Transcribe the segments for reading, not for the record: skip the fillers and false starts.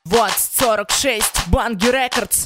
Вот 46, Банги Рекордс.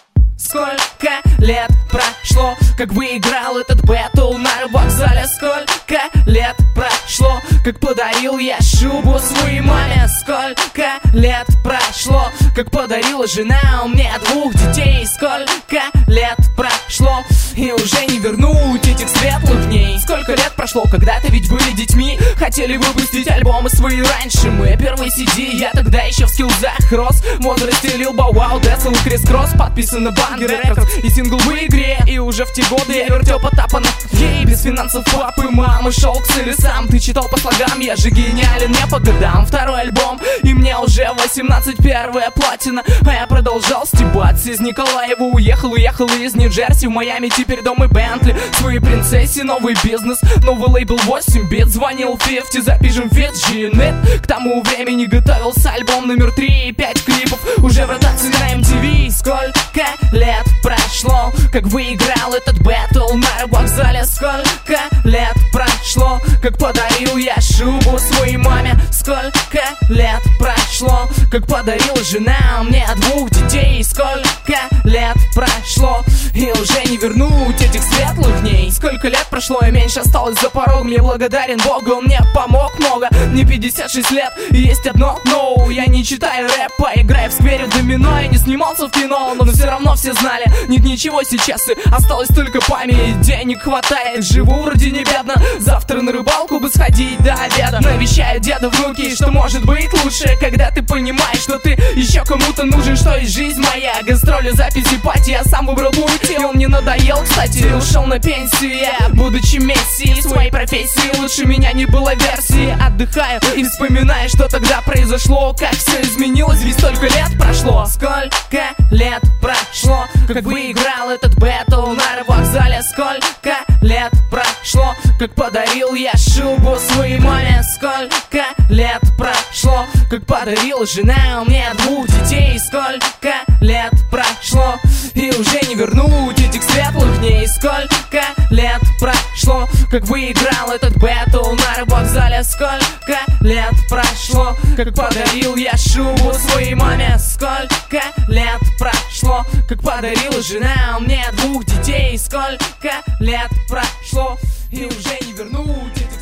Сколько лет прошло, как выиграл этот бэтл на рыбвокзале? Сколько лет прошло, как подарил я шубу своей маме? Сколько лет прошло, как подарила жена мне 2 детей? Сколько лет прошло, и уже не вернуть этих светлых дней? Сколько лет прошло, когда-то ведь были детьми, хотели выпустить альбомы свои раньше. Мы первые CD, я тогда еще в скиллзах рос. В возрасте Lil Bow Wow, Десл и Крис Кросс. Подписан на Банги Рекордс и сингл в игре. И уже в те годы я вертел Потапа на ей. Без финансов папы, мамы, шел к цели сам. Ты читал по слогам, я же гениален не по годам. 2-й альбом, и мне уже 18, 1-я платина. А я продолжал стебаться. Из Николаева уехал из Нью-Джерси в Майами. Теперь дом и Бентли, своей принцессе новый бизнес, новый лейбл 8 бит. Звонил 50, запишем фит G-Net. К тому времени готовился альбом номер 3 и 5 клипов уже в ротации на MTV. Сколько лет прошло, как выиграл этот бэтл на рыбвокзале? Сколько лет прошло, как подарил я шубу своей маме? Сколько лет прошло, как подарила жена мне 2 детей? Сколько лет прошло, и уже не вернуть этих светлых дней? Сколько лет прошло, и меньше осталось за порогом. Я благодарен Богу, он мне помог много. Мне 56 лет, и есть одно но: я не читаю рэпа, играю в сквере в домино. Я не снимался в кино, но все равно все знали: нет ничего сейчас, и осталась только память. Денег хватает, живу вроде не бедно. Завтра на рыбалку бы сходить до обеда. Навещаю деда внуки, что может быть лучше, когда ты понимаешь, что ты еще кому-то нужен. Что есть жизнь моя, гастроли, записи, пати. Я сам выбрал путь, и он мне надоел, кстати. Ушел на пенсию я, будучи мессией своей профессии. Лучше меня не было версии. Отдыхаю и вспоминаю, что тогда произошло, как все изменилось, ведь столько лет прошло. Сколько лет прошло, как выиграл этот бэтл на рыбвокзале? Сколько лет прошло, как подарил я шубу своей маме? Сколько лет прошло, как подарила жена мне 2 детей? Сколько лет прошло, и уже не вернуть этих светлых дней? Сколько лет прошло, как выиграл этот бэтл на рыбвокзале? Сколько лет прошло, как подарил я шубу своей маме? Сколько лет прошло, как подарила жена мне 2 детей? Сколько лет прошло, и уже не вернуть этих